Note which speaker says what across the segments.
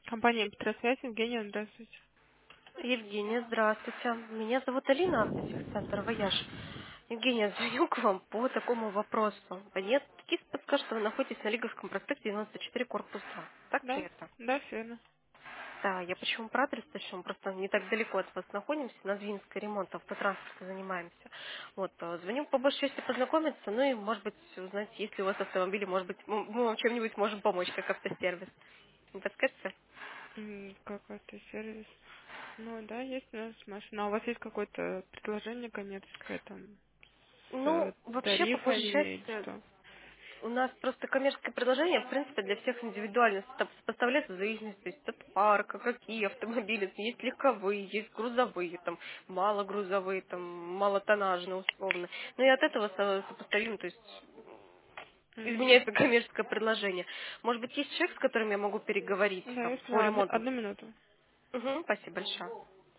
Speaker 1: Компания Петросвязь, Евгения, здравствуйте.
Speaker 2: Евгения, здравствуйте. Меня зовут Алина, автотехцентр «Вояж». Евгения, звоню к вам по такому вопросу. Мне такие подскажут, что вы находитесь на Лиговском проспекте 94, корпус 2. Так ли
Speaker 1: Да?
Speaker 2: это?
Speaker 1: Да, все верно.
Speaker 2: Да, я почему про адрес точно, мы просто не так далеко от вас находимся, на Звинской ремонт, автотранспортом занимаемся. Вот, звоню по большей части познакомиться, ну и, может быть, узнать, есть ли у вас автомобили, может быть, мы вам чем-нибудь можем помочь, как автосервис. Не подскажете?
Speaker 1: Какой-то сервис. Ну да, есть у нас машина. А у вас есть какое-то предложение коммерческое там с
Speaker 2: Ну, вообще, по большей
Speaker 1: тарифами или
Speaker 2: части,
Speaker 1: что?
Speaker 2: у нас просто коммерческое предложение, в принципе, для всех индивидуально поставляется в зависимости то есть, от парка, какие автомобили. Есть легковые, есть грузовые, там, малогрузовые, там, малотоннажные, условно. Ну и от этого сопоставим, то есть
Speaker 1: Мгм.
Speaker 2: изменяется коммерческое предложение. Может быть, есть человек, с которым я могу переговорить
Speaker 1: Да,
Speaker 2: там,
Speaker 1: если
Speaker 2: по
Speaker 1: одну,
Speaker 2: ремонту?
Speaker 1: одну минуту.
Speaker 2: Угу, спасибо большое.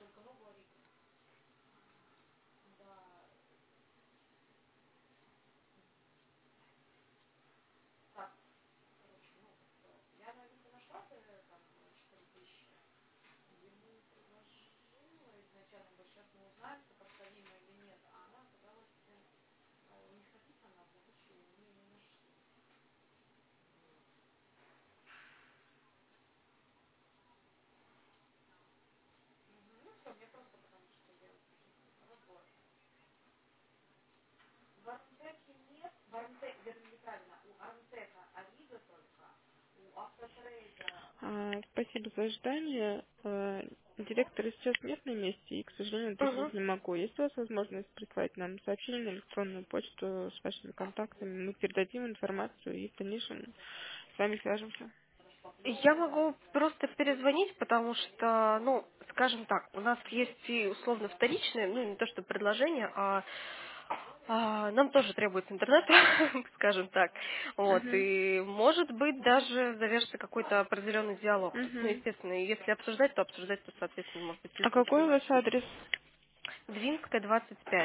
Speaker 1: Спасибо за ожидание. Директора сейчас нет на месте и, к сожалению,
Speaker 2: Угу.
Speaker 1: уточнить не могу. Есть у вас возможность прислать нам сообщение на электронную почту с вашими контактами? Мы передадим информацию и в дальнейшем с вами свяжемся.
Speaker 2: Я могу просто перезвонить, потому что, ну, скажем так, у нас есть и условно вторичное, ну, не то что предложение, нам тоже требуется интернет, скажем так. Вот,
Speaker 1: Угу.
Speaker 2: и может быть даже завяжется какой-то определенный диалог. Ну,
Speaker 1: Угу.
Speaker 2: естественно, если обсуждать, то, соответственно, может быть,
Speaker 1: А
Speaker 2: телефон
Speaker 1: какой у
Speaker 2: какой-то.
Speaker 1: вас адрес?
Speaker 2: Двинская, 25.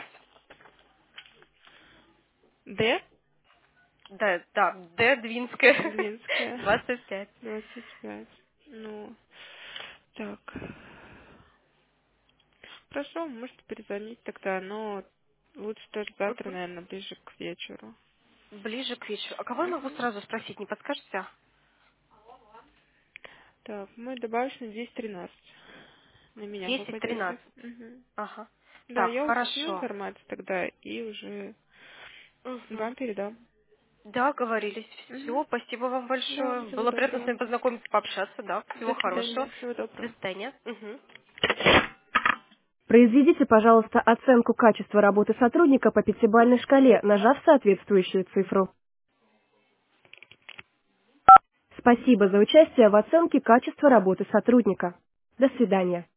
Speaker 1: Д?
Speaker 2: Да, да, Д, Двинская,
Speaker 1: Двинская,
Speaker 2: 25.
Speaker 1: 25. Ну, так. Хорошо, можете перезвонить тогда, но лучше тоже завтра,
Speaker 2: Мгм.
Speaker 1: наверное, ближе к вечеру.
Speaker 2: Ближе к вечеру. А кого я могу
Speaker 1: Угу.
Speaker 2: сразу спросить, не подскажете?
Speaker 1: Так, мой добавочный 213. На меня
Speaker 2: 10-13.
Speaker 1: попадете. Угу.
Speaker 2: Ага.
Speaker 1: Да,
Speaker 2: Так,
Speaker 1: я уточню
Speaker 2: хорошо.
Speaker 1: информацию тогда и уже
Speaker 2: Мгм.
Speaker 1: вам передам.
Speaker 2: Договорились.
Speaker 1: Угу.
Speaker 2: Все, спасибо вам
Speaker 1: Да,
Speaker 2: большое.
Speaker 1: всего
Speaker 2: Было приятно с
Speaker 1: доброго.
Speaker 2: вами познакомиться, пообщаться, да.
Speaker 1: До
Speaker 2: Всего
Speaker 1: свидания,
Speaker 2: хорошего.
Speaker 1: всего
Speaker 2: До
Speaker 1: доброго.
Speaker 2: свидания. Мгм.
Speaker 3: Произведите, пожалуйста, оценку качества работы сотрудника по пятибалльной шкале, нажав соответствующую цифру. Спасибо за участие в оценке качества работы сотрудника. До свидания.